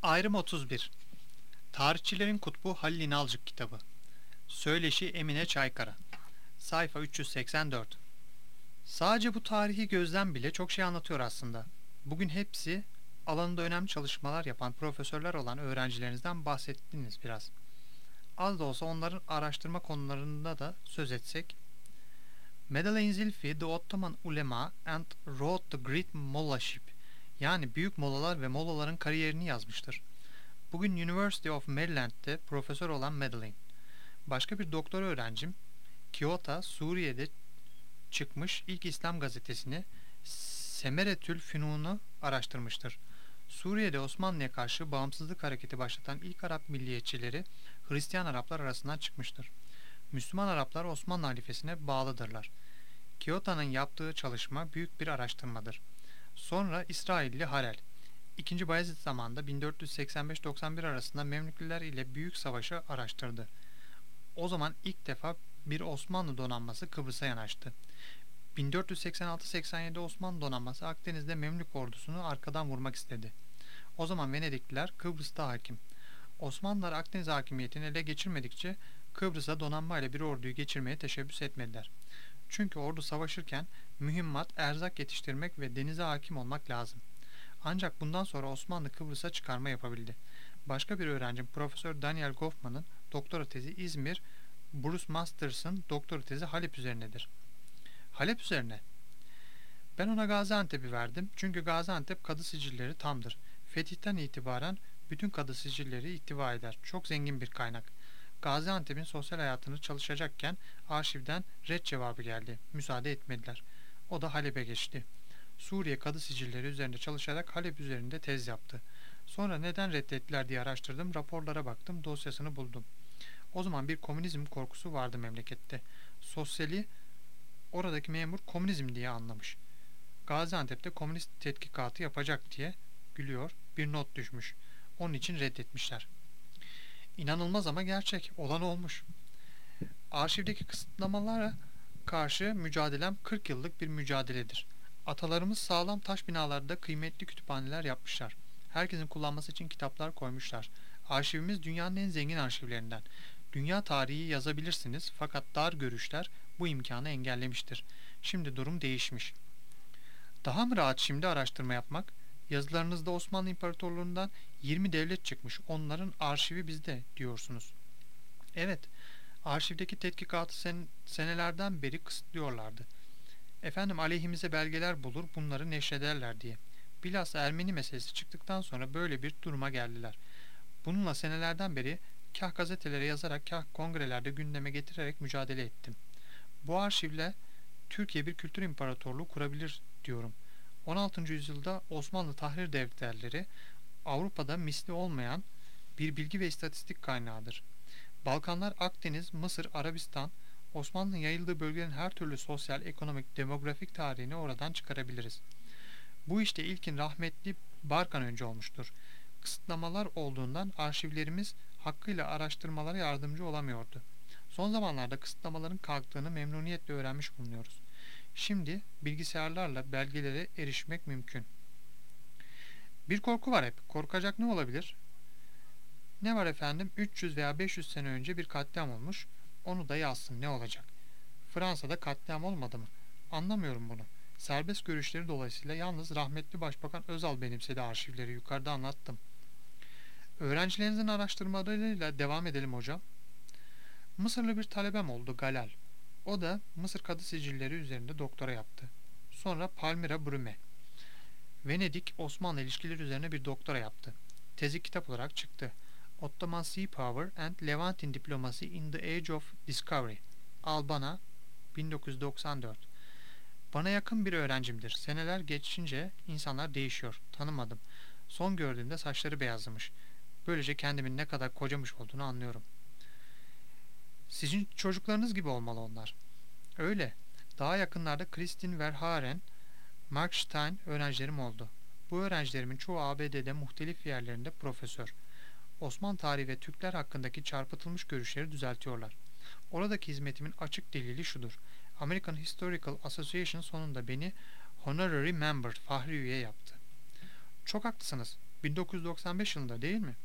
Ayrım 31. Tarihçilerin Kutbu Halil İnalcık kitabı. Söyleşi Emine Çaykara. Sayfa 384. Sadece bu tarihi gözlem bile çok şey anlatıyor aslında. Bugün hepsi alanında önemli çalışmalar yapan profesörler olan öğrencilerinizden bahsettiniz biraz. Az da olsa onların araştırma konularında da söz etsek. Madeleine Zilfi, The Ottoman Ulema and Wrote the Great Mollahship, yani büyük mollalar ve mollaların kariyerini yazmıştır. Bugün University of Maryland'de profesör olan Madeleine. Başka bir doktor öğrencim, Kyoto, Suriye'de çıkmış ilk İslam gazetesini Semeretül Fünun'u araştırmıştır. Suriye'de Osmanlı'ya karşı bağımsızlık hareketi başlatan ilk Arap milliyetçileri Hristiyan Araplar arasından çıkmıştır. Müslüman Araplar Osmanlı halifesine bağlıdırlar. Kyoto'nun yaptığı çalışma büyük bir araştırmadır. Sonra İsrailli Harel, II. Bayezid zamanında 1485-91 arasında Memlükliler ile Büyük Savaşı araştırdı. O zaman ilk defa bir Osmanlı donanması Kıbrıs'a yanaştı. 1486-87 Osmanlı donanması Akdeniz'de Memlük ordusunu arkadan vurmak istedi. O zaman Venedikliler Kıbrıs'ta hakim. Osmanlılar Akdeniz hakimiyetini ele geçirmedikçe Kıbrıs'a donanmayla bir orduyu geçirmeye teşebbüs etmediler. Çünkü ordu savaşırken mühimmat, erzak yetiştirmek ve denize hakim olmak lazım. Ancak bundan sonra Osmanlı Kıbrıs'a çıkarma yapabildi. Başka bir öğrencim Profesör Daniel Goffman'ın doktora tezi İzmir, Bruce Masters'ın doktora tezi Halep üzerinedir. Halep üzerine. Ben ona Gaziantep'i verdim çünkü Gaziantep kadı sicilleri tamdır. Fetih'ten itibaren bütün kadı sicilleri ihtiva eder. Çok zengin bir kaynak. Gaziantep'in sosyal hayatını çalışacakken arşivden red cevabı geldi. Müsaade etmediler. O da Halep'e geçti. Suriye kadı sicilleri üzerinde çalışarak Halep üzerinde tez yaptı. Sonra neden reddettiler diye araştırdım, raporlara baktım, dosyasını buldum. O zaman bir komünizm korkusu vardı memlekette. Sosyali oradaki memur komünizm diye anlamış. Gaziantep'te komünist tetkikatı yapacak diye gülüyor, bir not düşmüş. Onun için reddetmişler. İnanılmaz ama gerçek, olan olmuş. Arşivdeki kısıtlamalara karşı mücadelem 40 yıllık bir mücadeledir. Atalarımız sağlam taş binalarda kıymetli kütüphaneler yapmışlar. Herkesin kullanması için kitaplar koymuşlar. Arşivimiz dünyanın en zengin arşivlerinden. Dünya tarihi yazabilirsiniz fakat dar görüşler bu imkanı engellemiştir. Şimdi durum değişmiş. Daha mı rahat şimdi araştırma yapmak? Yazılarınızda Osmanlı İmparatorluğu'ndan 20 devlet çıkmış. Onların arşivi bizde diyorsunuz. Evet, arşivdeki tetkikatı senelerden beri kısıtlıyorlardı. Efendim aleyhimize belgeler bulur bunları neşrederler diye. Bilhassa Ermeni meselesi çıktıktan sonra böyle bir duruma geldiler. Bununla senelerden beri kah gazetelere yazarak kah kongrelerde gündeme getirerek mücadele ettim. Bu arşivle Türkiye bir kültür imparatorluğu kurabilir diyorum. 16. yüzyılda Osmanlı tahrir defterleri Avrupa'da misli olmayan bir bilgi ve istatistik kaynağıdır. Balkanlar, Akdeniz, Mısır, Arabistan, Osmanlı'nın yayıldığı bölgenin her türlü sosyal, ekonomik, demografik tarihini oradan çıkarabiliriz. Bu işte ilkin rahmetli Barkan önce olmuştur. Kısıtlamalar olduğundan arşivlerimiz hakkıyla araştırmalara yardımcı olamıyordu. Son zamanlarda kısıtlamaların kalktığını memnuniyetle öğrenmiş bulunuyoruz. Şimdi bilgisayarlarla belgelere erişmek mümkün. Bir korku var hep. Korkacak ne olabilir? Ne var efendim? 300 veya 500 sene önce bir katliam olmuş. Onu da yazsın ne olacak? Fransa'da katliam olmadı mı? Anlamıyorum bunu. Serbest görüşleri dolayısıyla yalnız rahmetli Başbakan Özal benimsedi arşivleri yukarıda anlattım. Öğrencilerinizin araştırmalarıyla devam edelim hocam. Mısırlı bir talebem oldu Galal. O da Mısır kadı sicilleri üzerinde doktora yaptı. Sonra Palmira Brüme. Venedik Osmanlı ilişkileri üzerine bir doktora yaptı. Tezi kitap olarak çıktı. Ottoman Sea Power and Levantine Diplomacy in the Age of Discovery. Albana 1994. Bana yakın bir öğrencimdir. Seneler geçince insanlar değişiyor. Tanımadım. Son gördüğümde saçları beyazlamış. Böylece kendimin ne kadar kocamış olduğunu anlıyorum. Sizin çocuklarınız gibi olmalı onlar. Öyle. Daha yakınlarda Kristin Verhaeren, Mark Stein öğrencilerim oldu. Bu öğrencilerimin çoğu ABD'de muhtelif yerlerinde profesör. Osmanlı tarihi ve Türkler hakkındaki çarpıtılmış görüşleri düzeltiyorlar. Oradaki hizmetimin açık delili şudur. American Historical Association sonunda beni Honorary Member, fahri üye yaptı. Çok haklısınız. 1995 yılında değil mi?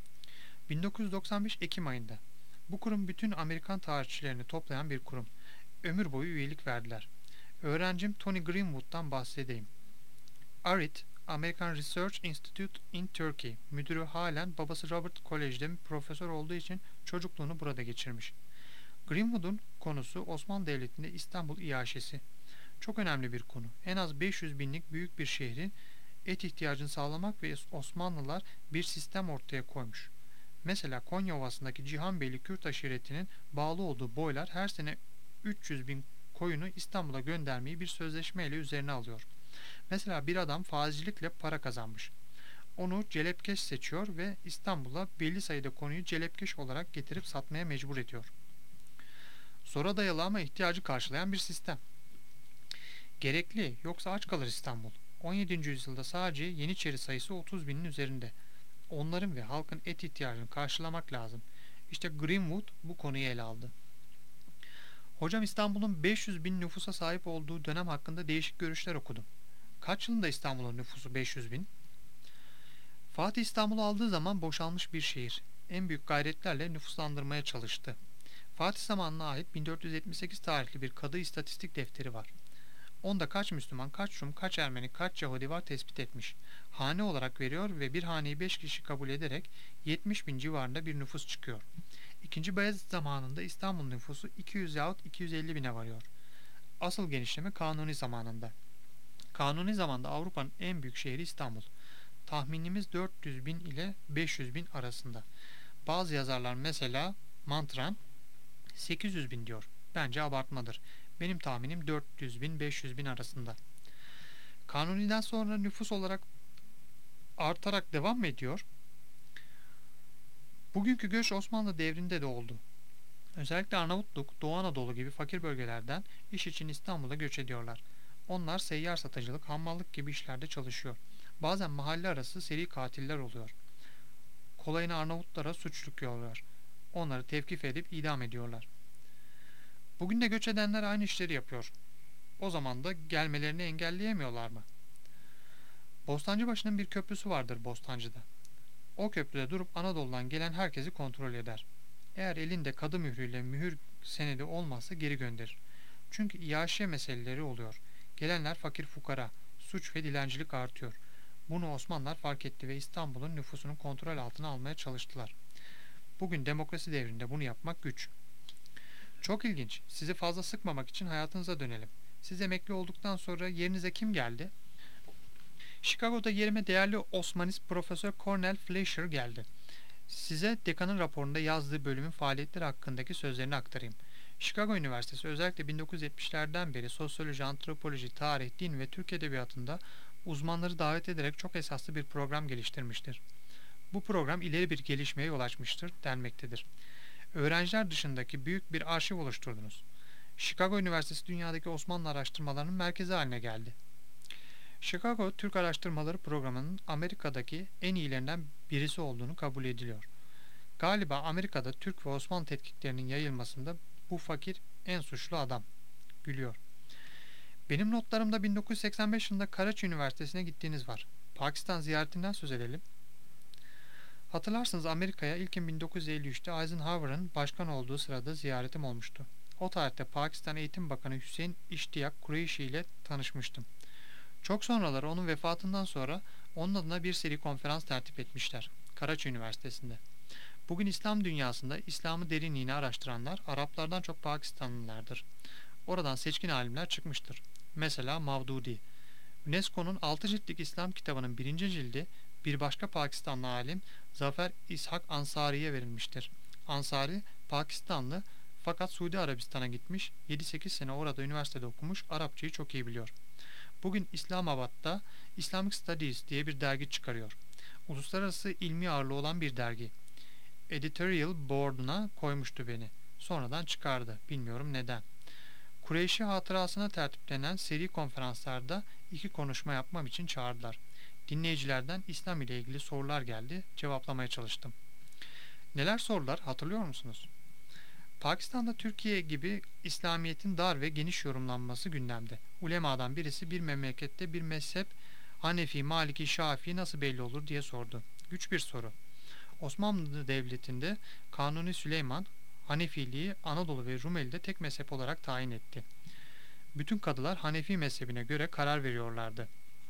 1995 Ekim ayında. Bu kurum bütün Amerikan tarihçilerini toplayan bir kurum. Ömür boyu üyelik verdiler. Öğrencim Tony Greenwood'dan bahsedeyim. ARIT, American Research Institute in Turkey. Müdürü halen babası Robert Kolej'de profesör olduğu için çocukluğunu burada geçirmiş. Greenwood'un konusu Osmanlı Devleti'nde İstanbul İaşesi. Çok önemli bir konu. En az 500 binlik büyük bir şehrin et ihtiyacını sağlamak ve Osmanlılar bir sistem ortaya koymuş. Mesela Konya Ovası'ndaki Cihanbeyli Kürt aşiretinin bağlı olduğu boylar her sene 300 bin koyunu İstanbul'a göndermeyi bir sözleşmeyle üzerine alıyor. Mesela bir adam faizcilikle para kazanmış. Onu celepkeş seçiyor ve İstanbul'a belli sayıda konuyu celepkeş olarak getirip satmaya mecbur ediyor. Zora dayalı ama ihtiyacı karşılayan bir sistem. Gerekli, yoksa aç kalır İstanbul. 17. yüzyılda sadece Yeniçeri sayısı 30 binin üzerinde. Onların ve halkın et ihtiyacını karşılamak lazım. İşte Greenwood bu konuyu ele aldı. Hocam, İstanbul'un 500 bin nüfusa sahip olduğu dönem hakkında değişik görüşler okudum. Kaç yılında İstanbul'un nüfusu 500 bin? Fatih İstanbul'u aldığı zaman boşalmış bir şehir. En büyük gayretlerle nüfuslandırmaya çalıştı. Fatih zamanına ait 1478 tarihli bir kadı istatistik defteri var. Onda kaç Müslüman, kaç Rum, kaç Ermeni, kaç Yahudi var tespit etmiş. Hane olarak veriyor ve bir haneyi 5 kişi kabul ederek 70 bin civarında bir nüfus çıkıyor. İkinci Beyazıt zamanında İstanbul nüfusu 200 yahut 250 bine varıyor. Asıl genişleme Kanuni zamanında. Kanuni zamanda Avrupa'nın en büyük şehri İstanbul. Tahminimiz 400 bin ile 500 bin arasında. Bazı yazarlar, mesela Mantran, 800 bin diyor. Bence abartmadır. Benim tahminim 400 bin 500 bin arasında. Kanuni'den sonra nüfus olarak artarak devam mı ediyor? Bugünkü göç Osmanlı devrinde de oldu. Özellikle Arnavutluk, Doğu Anadolu gibi fakir bölgelerden iş için İstanbul'a göç ediyorlar. Onlar seyyar satıcılık, hammallık gibi işlerde çalışıyor. Bazen mahalle arası seri katiller oluyor. Kolayına Arnavutlara suç yüklüyorlar. Onları tevkif edip idam ediyorlar. Bugün de göç edenler aynı işleri yapıyor. O zaman da gelmelerini engelleyemiyorlar mı? Bostancıbaşı'nın bir köprüsü vardır Bostancı'da. O köprüde durup Anadolu'dan gelen herkesi kontrol eder. Eğer elinde kadı mührüyle mühür senedi olmazsa geri gönderir. Çünkü iaşe meseleleri oluyor. Gelenler fakir fukara, suç ve dilencilik artıyor. Bunu Osmanlılar fark etti ve İstanbul'un nüfusunu kontrol altına almaya çalıştılar. Bugün demokrasi devrinde bunu yapmak güç. Çok ilginç. Sizi fazla sıkmamak için hayatınıza dönelim. Siz emekli olduktan sonra yerinize kim geldi? Chicago'da yerime değerli Osmanist Profesör Cornel Fleischer geldi. Size dekanın raporunda yazdığı bölümün faaliyetleri hakkındaki sözlerini aktarayım. Chicago Üniversitesi özellikle 1970'lerden beri sosyoloji, antropoloji, tarih, din ve Türk edebiyatında uzmanları davet ederek çok esaslı bir program geliştirmiştir. Bu program ileri bir gelişmeye yol açmıştır denmektedir. Öğrenciler dışındaki büyük bir arşiv oluşturdunuz. Chicago Üniversitesi dünyadaki Osmanlı araştırmalarının merkezi haline geldi. Chicago Türk Araştırmaları Programı'nın Amerika'daki en iyilerinden birisi olduğunu kabul ediliyor. Galiba Amerika'da Türk ve Osmanlı tetkiklerinin yayılmasında bu fakir en suçlu adam. Gülüyor. Benim notlarımda 1985 yılında Karachi Üniversitesi'ne gittiğiniz var. Pakistan ziyaretinden söz edelim. Hatırlarsınız, Amerika'ya ilkin 1953'te Eisenhower'ın başkan olduğu sırada ziyaretim olmuştu. O tarihte Pakistan Eğitim Bakanı Hüseyin İştiyak Kureyşi ile tanışmıştım. Çok sonraları onun vefatından sonra onun adına bir seri konferans tertip etmişler. Karachi Üniversitesi'nde. Bugün İslam dünyasında İslam'ı derinliğine araştıranlar Araplardan çok Pakistanlılardır. Oradan seçkin alimler çıkmıştır. Mesela Mavdudi. UNESCO'nun 6 ciltlik İslam kitabının 1. cildi bir başka Pakistanlı alim Zafer İshak Ansari'ye verilmiştir. Ansari, Pakistanlı fakat Suudi Arabistan'a gitmiş, 7-8 sene orada üniversitede okumuş, Arapçayı çok iyi biliyor. Bugün İslamabad'da Islamic Studies diye bir dergi çıkarıyor. Uluslararası ilmi ağırlığı olan bir dergi. Editorial Board'una koymuştu beni. Sonradan çıkardı. Bilmiyorum neden. Kureyşi hatırasına tertiplenen seri konferanslarda 2 konuşma yapmam için çağırdılar. Dinleyicilerden İslam ile ilgili sorular geldi. Cevaplamaya çalıştım. Neler sordular, hatırlıyor musunuz? Pakistan'da Türkiye gibi İslamiyet'in dar ve geniş yorumlanması gündemde. Ulemadan birisi bir memlekette bir mezhep Hanefi, Maliki, Şafii nasıl belli olur diye sordu. Güç bir soru. Osmanlı Devleti'nde Kanuni Süleyman Hanefiliği Anadolu ve Rumeli'de tek mezhep olarak tayin etti. Bütün kadılar Hanefi mezhebine göre karar veriyorlardı.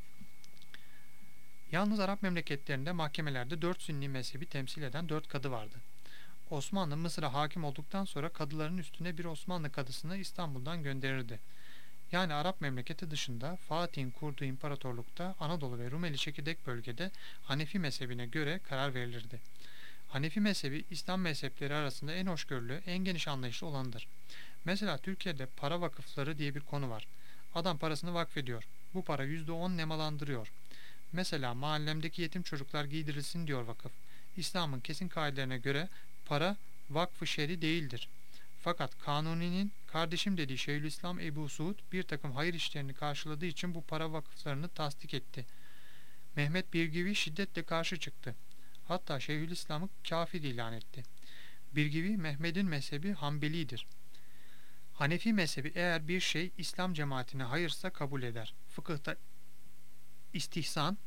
Yalnız Arap memleketlerinde mahkemelerde 4 Sünni mezhebi temsil eden 4 kadı vardı. Osmanlı Mısır'a hakim olduktan sonra kadıların üstüne bir Osmanlı kadısını İstanbul'dan gönderirdi. Yani Arap memleketi dışında Fatih'in kurduğu imparatorlukta Anadolu ve Rumeli çekirdek bölgede Hanefi mezhebine göre karar verilirdi. Hanefi mezhebi İslam mezhepleri arasında en hoşgörülü, en geniş anlayışlı olanıdır. Mesela Türkiye'de para vakıfları diye bir konu var. Adam parasını vakfediyor. Bu para %10 nemalandırıyor. Mesela mahallemdeki yetim çocuklar giydirilsin diyor vakıf. İslam'ın kesin kaidelerine göre para vakfı şer'i değildir. Fakat Kanuni'nin kardeşim dediği Şeyhülislam Ebu Suud bir takım hayır işlerini karşıladığı için bu para vakıflarını tasdik etti. Mehmet Birgivi şiddetle karşı çıktı. Hatta Şeyhülislam'ı kafir ilan etti. Birgivi Mehmet'in mezhebi Hanbelidir. Hanefi mezhebi eğer bir şey İslam cemaatine hayırsa kabul eder. Fıkıhta istihsan,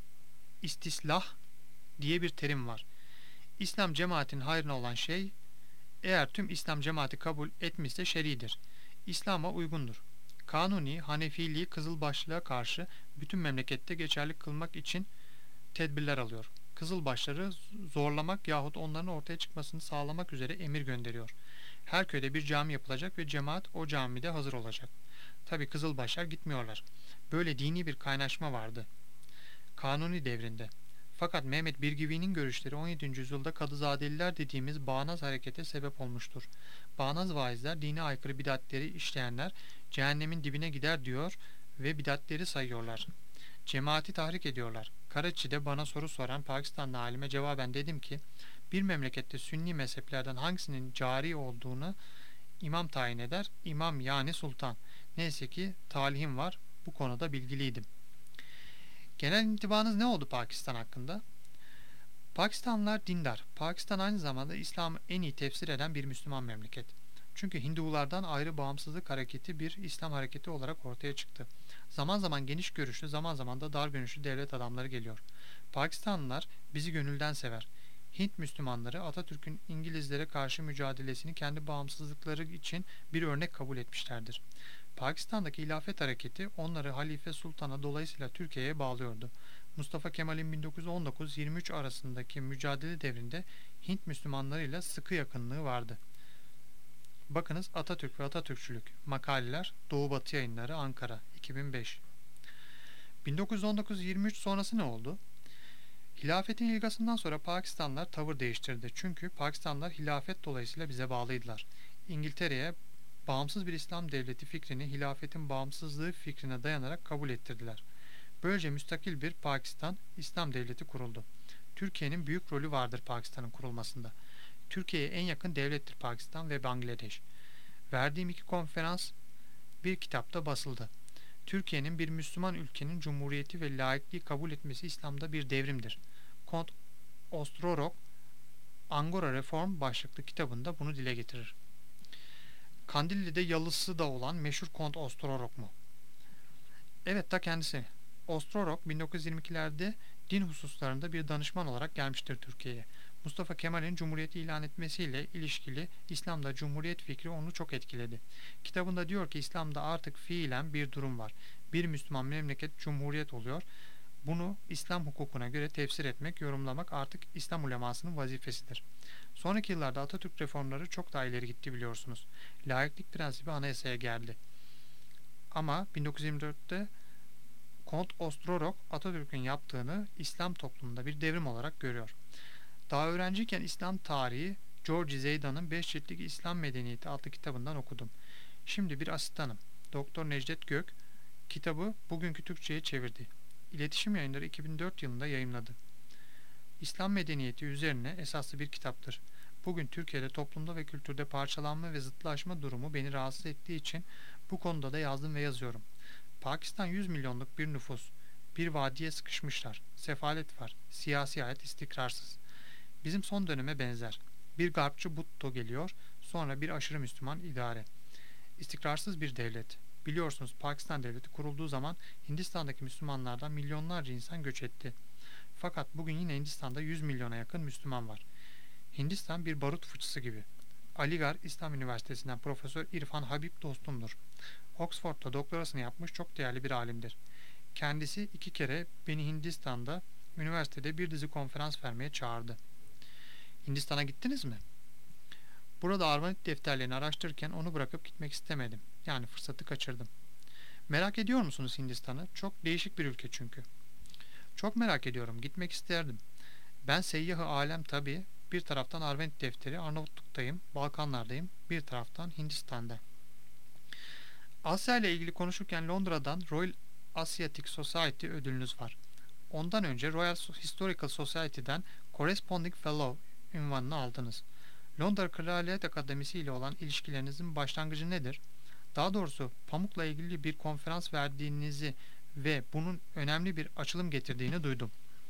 istislah diye bir terim var. İslam cemaatinin hayrına olan şey eğer tüm İslam cemaati kabul etmişse şer'idir. İslam'a uygundur. Kanuni, Hanefiliği Kızılbaşlığa karşı bütün memlekette geçerli kılmak için tedbirler alıyor. Kızılbaşları zorlamak yahut onların ortaya çıkmasını sağlamak üzere emir gönderiyor. Her köyde bir cami yapılacak ve cemaat o camide hazır olacak. Tabi Kızılbaşlar gitmiyorlar. Böyle dini bir kaynaşma vardı. Kanuni devrinde. Fakat Mehmet Birgivi'nin görüşleri 17. yüzyılda Kadızadeliler dediğimiz bağnaz harekete sebep olmuştur. Bağnaz vaizler dine aykırı bidatleri işleyenler cehennemin dibine gider diyor ve bidatleri sayıyorlar. Cemaati tahrik ediyorlar. Karaçi'de bana soru soran Pakistanlı alime cevaben dedim ki bir memlekette Sünni mezheplerden hangisinin cari olduğunu imam tayin eder. İmam yani sultan. Neyse ki talihim var. Bu konuda bilgiliydim. Genel intibanız ne oldu Pakistan hakkında? Pakistanlılar dindar. Pakistan aynı zamanda İslam'ı en iyi tefsir eden bir Müslüman memleket. Çünkü Hindulardan ayrı bağımsızlık hareketi bir İslam hareketi olarak ortaya çıktı. Zaman zaman geniş görüşlü, zaman zaman da dar görüşlü devlet adamları geliyor. Pakistanlılar bizi gönülden sever. Hint Müslümanları Atatürk'ün İngilizlere karşı mücadelesini kendi bağımsızlıkları için bir örnek kabul etmişlerdir. Pakistan'daki hilafet hareketi onları Halife Sultan'a dolayısıyla Türkiye'ye bağlıyordu. Mustafa Kemal'in 1919-23 arasındaki mücadele devrinde Hint Müslümanlarıyla sıkı yakınlığı vardı. Bakınız Atatürk ve Atatürkçülük Makaleler Doğu Batı Yayınları Ankara 2005. 1919-23 sonrası ne oldu? Hilafetin ilgasından sonra Pakistanlılar tavır değiştirdi. Çünkü Pakistanlılar hilafet dolayısıyla bize bağlıydılar. İngiltere'ye bağımsız bir İslam devleti fikrini hilafetin bağımsızlığı fikrine dayanarak kabul ettirdiler. Böylece müstakil bir Pakistan İslam devleti kuruldu. Türkiye'nin büyük rolü vardır Pakistan'ın kurulmasında. Türkiye'ye en yakın devlettir Pakistan ve Bangladeş. Verdiğim 2 konferans bir kitapta basıldı. Türkiye'nin bir Müslüman ülkenin cumhuriyeti ve laikliği kabul etmesi İslam'da bir devrimdir. Kont Ostrorog, Angora Reform başlıklı kitabında bunu dile getirir. Kandilli'de yalısı da olan meşhur Kont Ostrorog mu? Evet, ta kendisi. Ostrorog 1922'lerde din hususlarında bir danışman olarak gelmiştir Türkiye'ye. Mustafa Kemal'in Cumhuriyeti ilan etmesiyle ilişkili İslam'da Cumhuriyet fikri onu çok etkiledi. Kitabında diyor ki İslam'da artık fiilen bir durum var. Bir Müslüman memleket Cumhuriyet oluyor. Bunu İslam hukukuna göre tefsir etmek, yorumlamak artık İslam ulemasının vazifesidir. Sonraki yıllarda Atatürk reformları çok daha ileri gitti biliyorsunuz. Laiklik prensibi anayasaya geldi. Ama 1924'te Kont Ostrorog Atatürk'ün yaptığını İslam toplumunda bir devrim olarak görüyor. Daha öğrenciyken İslam tarihi George Zeydan'ın 5 ciltlik İslam Medeniyeti adlı kitabından okudum. Şimdi bir asistanım. Doktor Necdet Gök kitabı bugünkü Türkçe'ye çevirdi. İletişim Yayınları 2004 yılında yayımladı. İslam medeniyeti üzerine esaslı bir kitaptır. Bugün Türkiye'de toplumda ve kültürde parçalanma ve zıtlaşma durumu beni rahatsız ettiği için bu konuda da yazdım ve yazıyorum. Pakistan 100 milyonluk bir nüfus. Bir vadiye sıkışmışlar. Sefalet var. Siyasi hayat istikrarsız. Bizim son döneme benzer. Bir Garpçı Bhutto geliyor, sonra bir aşırı Müslüman idare. İstikrarsız bir devlet. Biliyorsunuz Pakistan Devleti kurulduğu zaman Hindistan'daki Müslümanlardan milyonlarca insan göç etti. Fakat bugün yine Hindistan'da 100 milyona yakın Müslüman var. Hindistan bir barut fıçısı gibi. Aligarh İslam Üniversitesi'nden Profesör İrfan Habib dostumdur. Oxford'da doktorasını yapmış çok değerli bir alimdir. Kendisi 2 kere beni Hindistan'da üniversitede bir dizi konferans vermeye çağırdı. Hindistan'a gittiniz mi? Burada Arvanit defterlerini araştırırken onu bırakıp gitmek istemedim. Yani fırsatı kaçırdım. Merak ediyor musunuz Hindistan'ı? Çok değişik bir ülke çünkü. Çok merak ediyorum. Gitmek isterdim. Ben seyyahı alem tabii. Bir taraftan Arvanit defteri, Arnavutluk'tayım, Balkanlardayım. Bir taraftan Hindistan'da. Asya ile ilgili konuşurken Londra'dan Royal Asiatic Society ödülünüz var. Ondan önce Royal Historical Society'den Corresponding Fellow unvanını aldınız. Londra Kraliyet Akademisi ile olan ilişkilerinizin başlangıcı nedir? Daha doğrusu pamukla ilgili bir konferans verdiğinizi ve bunun önemli bir açılım getirdiğini duydum.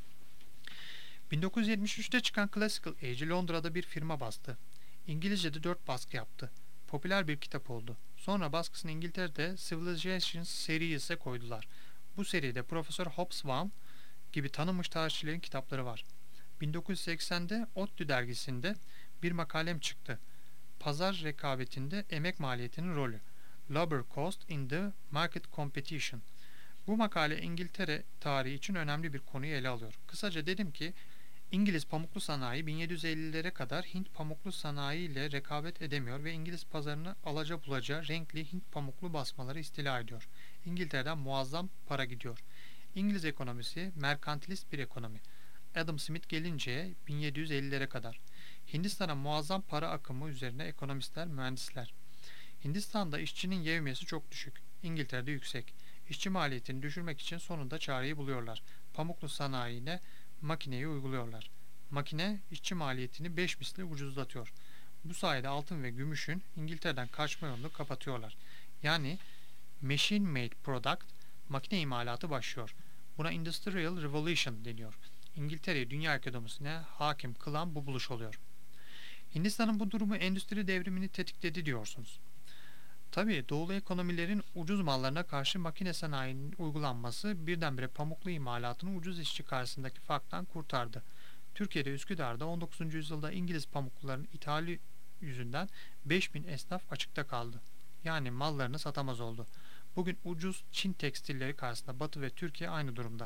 1973'te çıkan Classical Age'i Londra'da bir firma bastı. İngilizce'de 4 baskı yaptı. Popüler bir kitap oldu. Sonra baskısını İngiltere'de Civilizations Series'e koydular. Bu seride Profesör Hobsbawm gibi tanınmış tarihçilerin kitapları var. 1980'de ODTÜ dergisinde bir makalem çıktı. Pazar rekabetinde emek maliyetinin rolü. Labor Cost in the Market Competition. Bu makale İngiltere tarihi için önemli bir konuyu ele alıyor. Kısaca dedim ki İngiliz pamuklu sanayi 1750'lere kadar Hint pamuklu sanayi ile rekabet edemiyor ve İngiliz pazarını alaca bulaca renkli Hint pamuklu basmaları istila ediyor. İngiltere'den muazzam para gidiyor. İngiliz ekonomisi merkantilist bir ekonomi. Adam Smith gelinceye 1750'lere kadar. Hindistan'a muazzam para akımı üzerine ekonomistler, mühendisler. Hindistan'da işçinin yevmiyesi çok düşük. İngiltere'de yüksek. İşçi maliyetini düşürmek için sonunda çareyi buluyorlar. Pamuklu sanayine makineyi uyguluyorlar. Makine işçi maliyetini 5 misli ucuzlatıyor. Bu sayede altın ve gümüşün İngiltere'den kaçma yolunu kapatıyorlar. Yani machine made product, makine imalatı başlıyor. Buna Industrial Revolution deniyor. İngiltere'yi dünya ekonomisine hakim kılan bu buluş oluyor. Hindistan'ın bu durumu endüstri devrimini tetikledi diyorsunuz. Tabii doğulu ekonomilerin ucuz mallarına karşı makine sanayinin uygulanması birdenbire pamuklu imalatını ucuz işçi karşısındaki farktan kurtardı. Türkiye'de Üsküdar'da 19. yüzyılda İngiliz pamukluların ithali yüzünden 5000 esnaf açıkta kaldı. Yani mallarını satamaz oldu. Bugün ucuz Çin tekstilleri karşısında Batı ve Türkiye aynı durumda.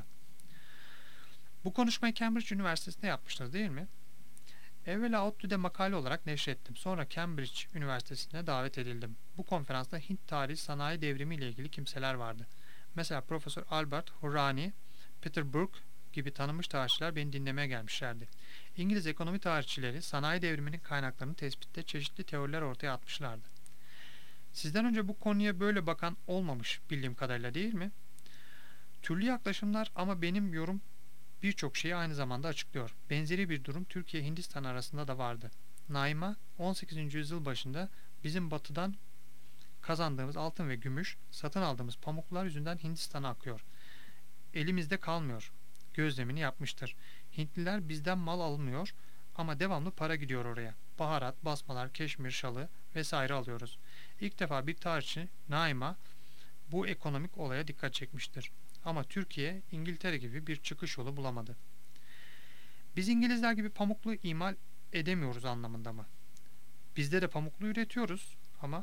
Bu konuşmayı Cambridge Üniversitesi'nde yapmıştınız değil mi? Evvela ODTÜ'de makale olarak neşrettim. Sonra Cambridge Üniversitesi'ne davet edildim. Bu konferansta Hint tarihi sanayi devrimi ile ilgili kimseler vardı. Mesela Profesör Albert Hourani, Peter Burke gibi tanınmış tarihçiler beni dinlemeye gelmişlerdi. İngiliz ekonomi tarihçileri sanayi devriminin kaynaklarını tespitte çeşitli teoriler ortaya atmışlardı. Sizden önce bu konuya böyle bakan olmamış bildiğim kadarıyla değil mi? Türlü yaklaşımlar ama benim yorum birçok şeyi aynı zamanda açıklıyor. Benzeri bir durum Türkiye-Hindistan arasında da vardı. Naima 18. yüzyıl başında bizim batıdan kazandığımız altın ve gümüş, satın aldığımız pamuklar yüzünden Hindistan'a akıyor. Elimizde kalmıyor. Gözlemini yapmıştır. Hintliler bizden mal almıyor ama devamlı para gidiyor oraya. Baharat, basmalar, keşmir şalı vesaire alıyoruz. İlk defa bir tarihçi Naima bu ekonomik olaya dikkat çekmiştir. Ama Türkiye, İngiltere gibi bir çıkış yolu bulamadı. Biz İngilizler gibi pamuklu imal edemiyoruz anlamında mı? Bizde de pamuklu üretiyoruz ama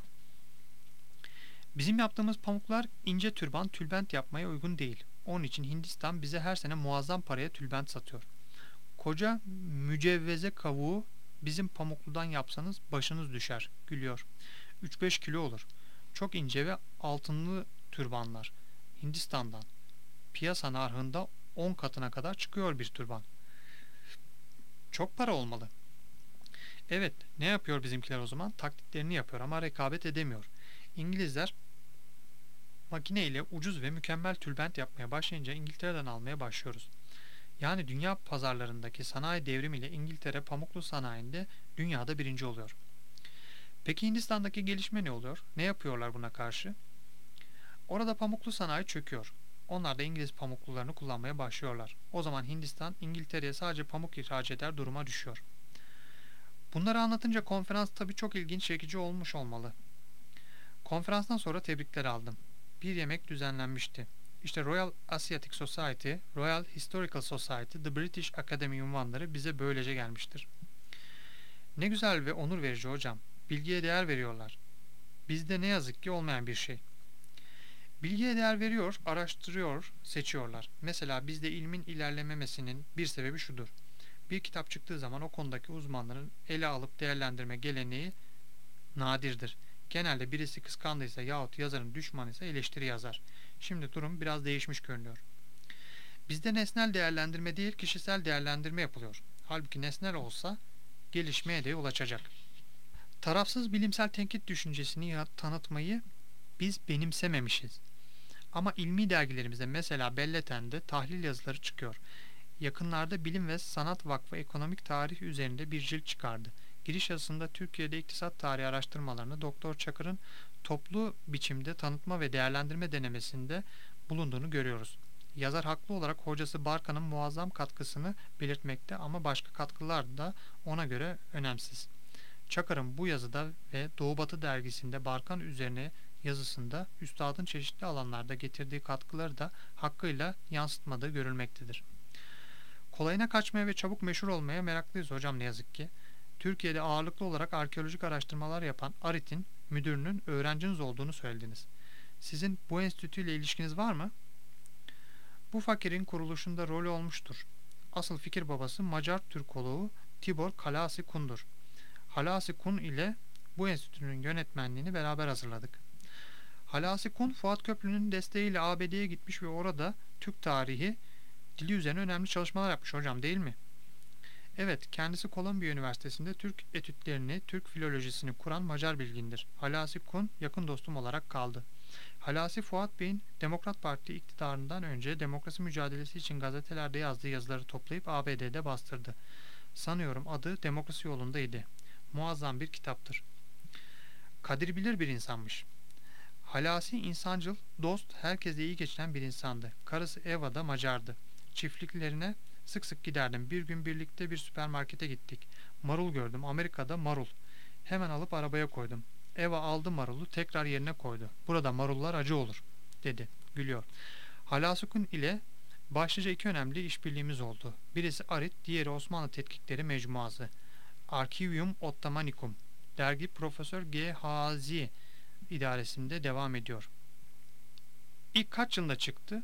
bizim yaptığımız pamuklar ince türban, tülbent yapmaya uygun değil. Onun için Hindistan bize her sene muazzam paraya tülbent satıyor. Koca mücevveze kavuğu bizim pamukludan yapsanız başınız düşer, gülüyor. 3-5 kilo olur. Çok ince ve altınlı türbanlar. Hindistan'dan. Piyasa narhında 10 katına kadar çıkıyor bir türban. Çok para olmalı. Evet, ne yapıyor bizimkiler o zaman? Taklitlerini yapıyor ama rekabet edemiyor. İngilizler makine ile ucuz ve mükemmel tülbent yapmaya başlayınca İngiltere'den almaya başlıyoruz. Yani dünya pazarlarındaki sanayi devrimiyle İngiltere pamuklu sanayinde dünyada birinci oluyor. Peki Hindistan'daki gelişme ne oluyor? Ne yapıyorlar buna karşı? Orada pamuklu sanayi çöküyor. Onlar da İngiliz pamuklularını kullanmaya başlıyorlar. O zaman Hindistan İngiltere'ye sadece pamuk ihraç eder duruma düşüyor. Bunları anlatınca konferans tabii çok ilginç çekici olmuş olmalı. Konferanstan sonra tebrikler aldım. bir yemek düzenlenmişti. İşte Royal Asiatic Society, Royal Historical Society, The British Academy unvanları bize böylece gelmiştir. Ne güzel ve onur verici hocam. Bilgiye değer veriyorlar. Bizde ne yazık ki olmayan bir şey. Bilgiye değer veriyor, araştırıyor, seçiyorlar. Mesela bizde ilmin ilerlememesinin bir sebebi şudur. Bir kitap çıktığı zaman o konudaki uzmanların ele alıp değerlendirme geleneği nadirdir. Genelde birisi kıskandıysa yahut yazarın düşmanıysa eleştiri yazar. Şimdi durum biraz değişmiş görünüyor. Bizde nesnel değerlendirme değil kişisel değerlendirme yapılıyor. Halbuki nesnel olsa gelişmeye de yol açacak. Tarafsız bilimsel tenkit düşüncesini tanıtmayı biz benimsememişiz. Ama ilmi dergilerimizde mesela Belleten'de tahlil yazıları çıkıyor. Yakınlarda Bilim ve Sanat Vakfı ekonomik tarih üzerinde bir cilt çıkardı. Giriş yazısında Türkiye'de iktisat tarihi araştırmalarını Doktor Çakır'ın toplu biçimde tanıtma ve değerlendirme denemesinde bulunduğunu görüyoruz. Yazar haklı olarak hocası Barkan'ın muazzam katkısını belirtmekte ama başka katkılar da ona göre önemsiz. Çakır'ın bu yazıda ve Doğu Batı dergisinde Barkan üzerine yazısında üstadın çeşitli alanlarda getirdiği katkıları da hakkıyla yansıtmadığı görülmektedir. Kolayına kaçmaya ve çabuk meşhur olmaya meraklıyız hocam ne yazık ki. Türkiye'de ağırlıklı olarak arkeolojik araştırmalar yapan ARİT'in müdürünün öğrenciniz olduğunu söylediniz. Sizin bu enstitüyle ilişkiniz var mı? Bu fakirin kuruluşunda rolü olmuştur. Asıl fikir babası Macar Türkoloğu Tibor Kalasi Kun'dur. Halasi Kun ile bu enstitünün yönetmenliğini beraber hazırladık. Halasi Kun, Fuat Köprülü'nün desteğiyle ABD'ye gitmiş ve orada Türk tarihi dili üzerine önemli çalışmalar yapmış hocam değil mi? Evet, kendisi Kolombiya Üniversitesi'nde Türk etütlerini, Türk filolojisini kuran Macar bilgindir. Halasi Kun yakın dostum olarak kaldı. Halasi Fuat Bey'in Demokrat Parti iktidarından önce demokrasi mücadelesi için gazetelerde yazdığı yazıları toplayıp ABD'de bastırdı. Sanıyorum adı Demokrasi Yolunda'ydı. Muazzam bir kitaptır. Kadir bilir bir insanmış. Halasi insancıl, dost, herkese iyi geçinen bir insandı. Karısı Eva da Macardı. Çiftliklerine sık sık giderdim. Bir gün birlikte bir süpermarkete gittik. Marul gördüm. Amerika'da marul. Hemen alıp arabaya koydum. Eva aldı marulu tekrar yerine koydu. Burada marullar acı olur, dedi. Gülüyor. Halasukun ile başlıca iki önemli işbirliğimiz oldu. Birisi Arit, diğeri Osmanlı Tetkikleri Mecmuası. Archivium Ottomanicum. Dergi Profesör G. Hazi idaresinde devam ediyor. İlk kaç yılında çıktı?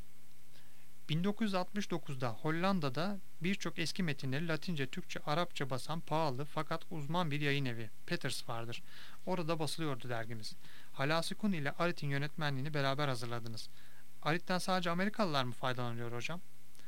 1969'da Hollanda'da birçok eski metinleri Latince, Türkçe, Arapça basan pahalı fakat uzman bir yayın evi Peters vardır. Orada basılıyordu dergimiz. Halasi Kun ile Arit'in yönetmenliğini beraber hazırladınız. Arit'ten sadece Amerikalılar mı faydalanıyor hocam?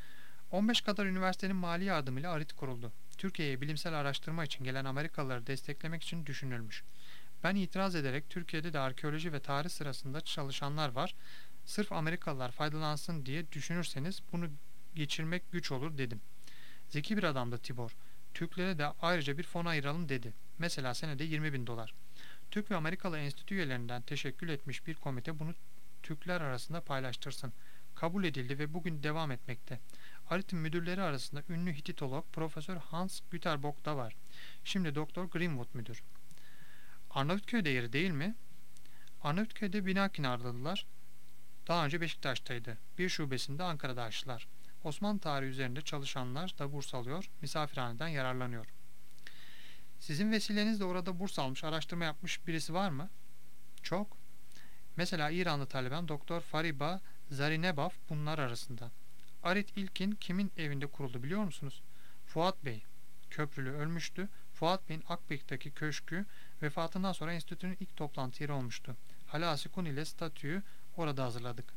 15 kadar üniversitenin mali yardımıyla Arit kuruldu. Türkiye'ye bilimsel araştırma için gelen Amerikalıları desteklemek için düşünülmüş. Ben itiraz ederek Türkiye'de de arkeoloji ve tarih sırasında çalışanlar var. Sırf Amerikalılar faydalansın diye düşünürseniz bunu geçirmek güç olur dedim. Zeki bir adamdı Tibor. Türklere de ayrıca bir fon ayıralım dedi. Mesela senede 20.000 dolar. Türk ve Amerikalı enstitü üyelerinden teşekkül etmiş bir komite bunu Türkler arasında paylaştırsın. Kabul edildi ve bugün devam etmekte. Arit'in müdürleri arasında ünlü Hititolog Profesör Hans Güterbock da var. Şimdi Doktor Greenwood müdür. Arnavutköy'de yeri değil mi? Arnavutköy'de bina kiraladılar. Daha önce Beşiktaş'taydı. Bir şubesinde Ankara'da açtılar. Osmanlı tarihi üzerinde çalışanlar da burs alıyor, misafirhaneden yararlanıyor. Sizin vesilenizle orada burs almış, araştırma yapmış birisi var mı? Çok. Mesela İranlı talebem Doktor Fariba Zarinebaf bunlar arasında. Arit ilkin kimin evinde kuruldu biliyor musunuz? Fuat Bey. Köprülü ölmüştü. Fuat Bey'in Akbek'teki köşkü vefatından sonra enstitünün ilk toplantı yeri olmuştu. Halasi Kun ile statüyü orada hazırladık.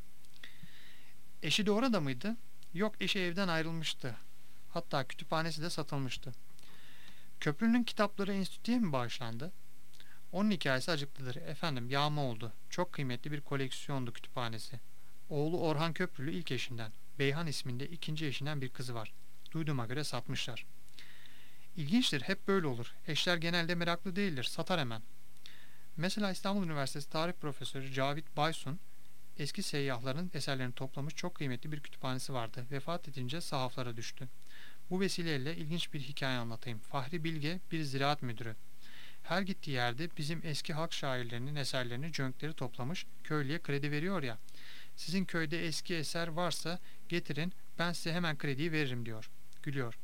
Eşi de orada mıydı? Yok, eşi evden ayrılmıştı. Hatta kütüphanesi de satılmıştı. Köprünün kitapları enstitüye mi bağışlandı? Onun hikayesi acıklıdır. Efendim yağma oldu. Çok kıymetli bir koleksiyondu kütüphanesi. Oğlu Orhan Köprülü ilk eşinden. Beyhan isminde ikinci eşinden bir kızı var. Duyduğuma göre satmışlar. İlginçtir. Hep böyle olur. Eşler genelde meraklı değildir. Satar hemen. Mesela İstanbul Üniversitesi Tarih Profesörü Cavit Baysun eski seyyahların eserlerini toplamış çok kıymetli bir kütüphanesi vardı. Vefat edince sahaflara düştü. Bu vesileyle ilginç bir hikaye anlatayım. Fahri Bilge bir ziraat müdürü. Her gittiği yerde bizim eski halk şairlerinin eserlerini, cönkleri toplamış, köylüye kredi veriyor ya. Sizin köyde eski eser varsa getirin, ben size hemen krediyi veririm diyor. Gülüyor.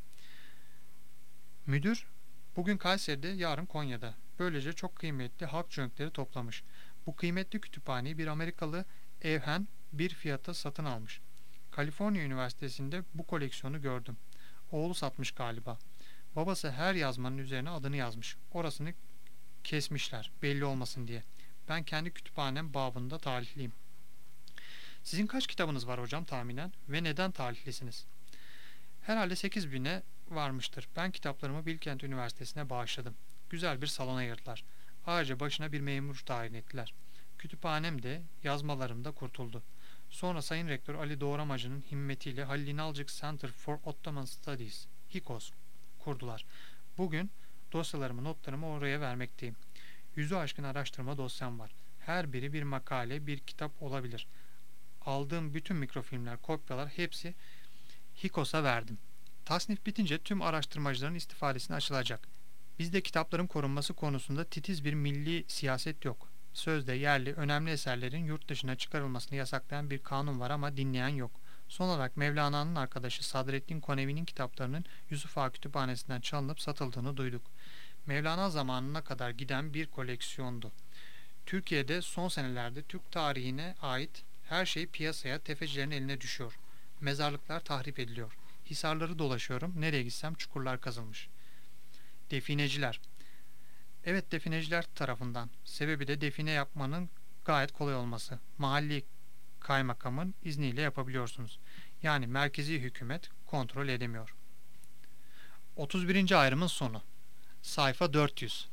Müdür bugün Kayseri'de, yarın Konya'da. Böylece çok kıymetli halk cönkleri toplamış. Bu kıymetli kütüphaneyi bir Amerikalı evhen bir fiyata satın almış. Kaliforniya Üniversitesi'nde bu koleksiyonu gördüm. Oğlu satmış galiba. Babası her yazmanın üzerine adını yazmış. Orasını kesmişler belli olmasın diye. Ben kendi kütüphanem babında talihliyim. Sizin kaç kitabınız var hocam tahminen ve neden talihlisiniz? Herhalde 8.000'e varmıştır. Ben kitaplarımı Bilkent Üniversitesi'ne bağışladım. Güzel bir salon ayırdılar. Ayrıca başına bir memur tayin ettiler. Kütüphanem de yazmalarım da kurtuldu. Sonra Sayın Rektör Ali Doğramacı'nın himmetiyle Halil İnalcık Center for Ottoman Studies, HİKOS kurdular. Bugün dosyalarımı, notlarımı oraya vermekteyim. Yüzü aşkın araştırma dosyam var. Her biri bir makale, bir kitap olabilir. Aldığım bütün mikrofilmler, kopyalar hepsi HİKOS'a verdim. Tasnif bitince tüm araştırmacıların istifadesine açılacak. Bizde kitapların korunması konusunda titiz bir milli siyaset yok. Sözde yerli, önemli eserlerin yurt dışına çıkarılmasını yasaklayan bir kanun var ama dinleyen yok. Son olarak Mevlana'nın arkadaşı Sadreddin Konevi'nin kitaplarının Yusuf Ağa Kütüphanesi'nden çalınıp satıldığını duyduk. Mevlana zamanına kadar giden bir koleksiyondu. Türkiye'de son senelerde Türk tarihine ait her şey piyasaya, tefecilerin eline düşüyor. Mezarlıklar tahrip ediliyor. Hisarları dolaşıyorum. Nereye gitsem çukurlar kazılmış. Defineciler. Evet, defineciler tarafından. Sebebi de define yapmanın gayet kolay olması. Mahalli kaymakamın izniyle yapabiliyorsunuz. Yani merkezi hükümet kontrol edemiyor. 31. ayrımın sonu. Sayfa 400.